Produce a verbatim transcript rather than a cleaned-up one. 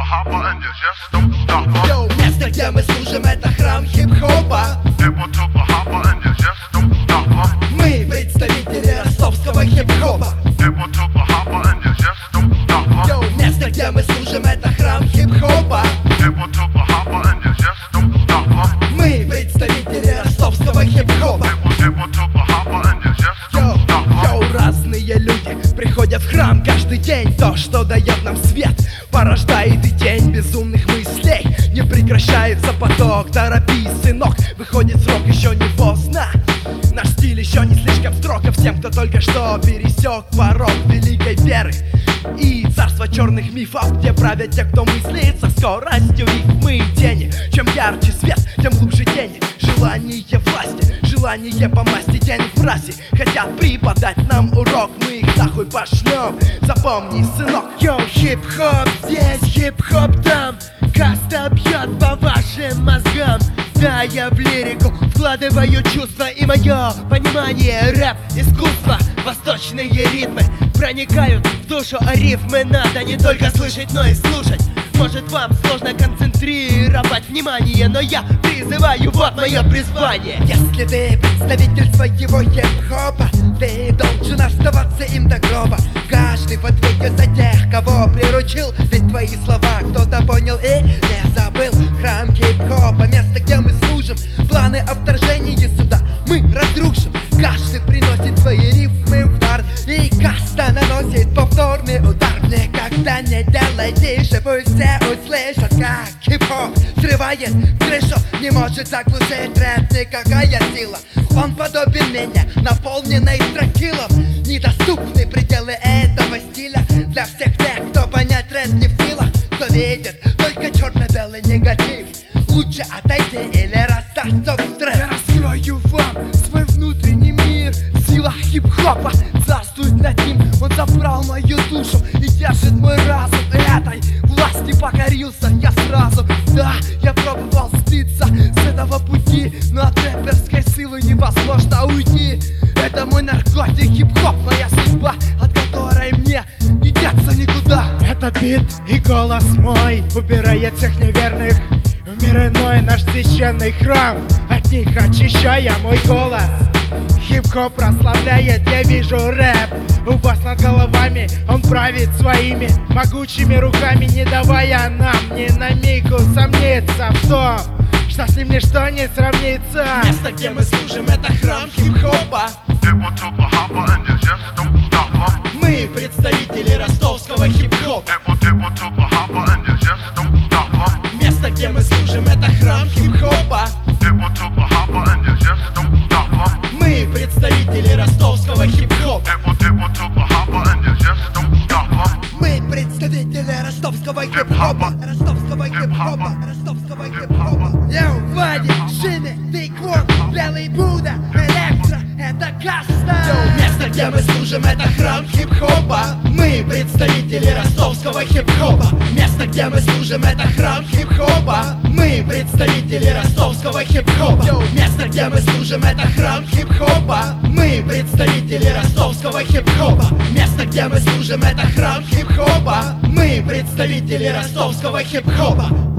Йоу, место, где мы служим, это храм хип-хопа. Мы представители ростовского хип-хопа. Йоу, место, где мы служим, это храм хип-хопа. Мы представители ростовского хип-хопа. Йоу, йоу, разные люди приходят в храм каждый день. То, что дает нам свет, порождает и тень безумных мыслей. Не прекращается поток, торопись, сынок. Выходит срок, еще не поздно. Наш стиль еще не слишком строг, а всем, кто только что пересек порог великой веры и царство черных мифов, где правят те, кто мыслит со скоростью рифмы и тени. Чем ярче свет, тем глубже тени. Желание власти, желание помасти тень в фразе. Хотят преподать нам урок, мы их нахуй пошлем. Запомни, сынок. Йоу, хип-хоп здесь, хип-хоп там. Каста бьет по вашим мозгам. Да, я в лирику вкладываю чувства и мое понимание. Рэп, искусство, восточные ритмы проникают в душу, а рифмы надо не только слышать, но и слушать. Может, вам сложно концентрировать внимание, но я призываю, вот мое призвание. Если ты представитель своего хип-хопа, ты должен оставаться им до гроба. Каждый в ответе за тех, кого приручил. Ведь твои слова кто-то понял и не забыл. Храм хип-хопа, место, где мы служим. Планы о вторжении сюда мы разрушим. Каждый приносит свои рифмы в дар, и каста наносит повторный удар. Никогда не делай тише, пусть все услышат, как хип-хоп срывает крышу. Не может заглушить рэп никакая сила. Он подобен меня, наполненный тракилом. Недоступны пределы этого стиля для всех тех, кто понять рэп не в силах. Кто видит только черно-белый негатив, лучше отойти или расстаться в стресс. Я раскрою вам свой внутренний мир. Сила хип-хопа царствует над ним. Он забрал мою душу и держит мой разум. Этой власти покорился я сразу. Да, я пробовал сбиться с этого пути, но от рэперской силы невозможно уйти. Это мой наркотик, хип-хоп, моя судьба, от которой мне не деться никуда. Этот бит и голос мой убирает всех неверных в мир иной, наш священный храм. От них очищая мой голос. Хип-хоп прославляет, я вижу рэп. У вас над головами он правит своими могучими руками, не давая нам ни на миг усомниться в том, что с ним ничто не сравнится. Место, где мы служим, это храм хип-хопа. Мы представители ростовского хип-хопа. Место, где мы служим, это храм хип-хопа. Мы представители ростовского хип-хопа. Мы представители ростовского хип-хопа. Ростовского хип-хопа. Ростовского хип-хопа. Йоу, Ваня, Шины, Тейквон, Белый Будда, Электро, это каста. Йоу, место, где мы служим, это храм хип-хопа. Мы представители ростовского хип-хопа. Место, где мы служим, это храм хип-хопа. Мы представители ростовского хип-хопа. Йоу, место, где мы служим, это храм хип-хопа. Мы представители ростовского хип-хопа. Место, где мы служим, это храм хип-хопа. Мы представители ростовского хип-хопа.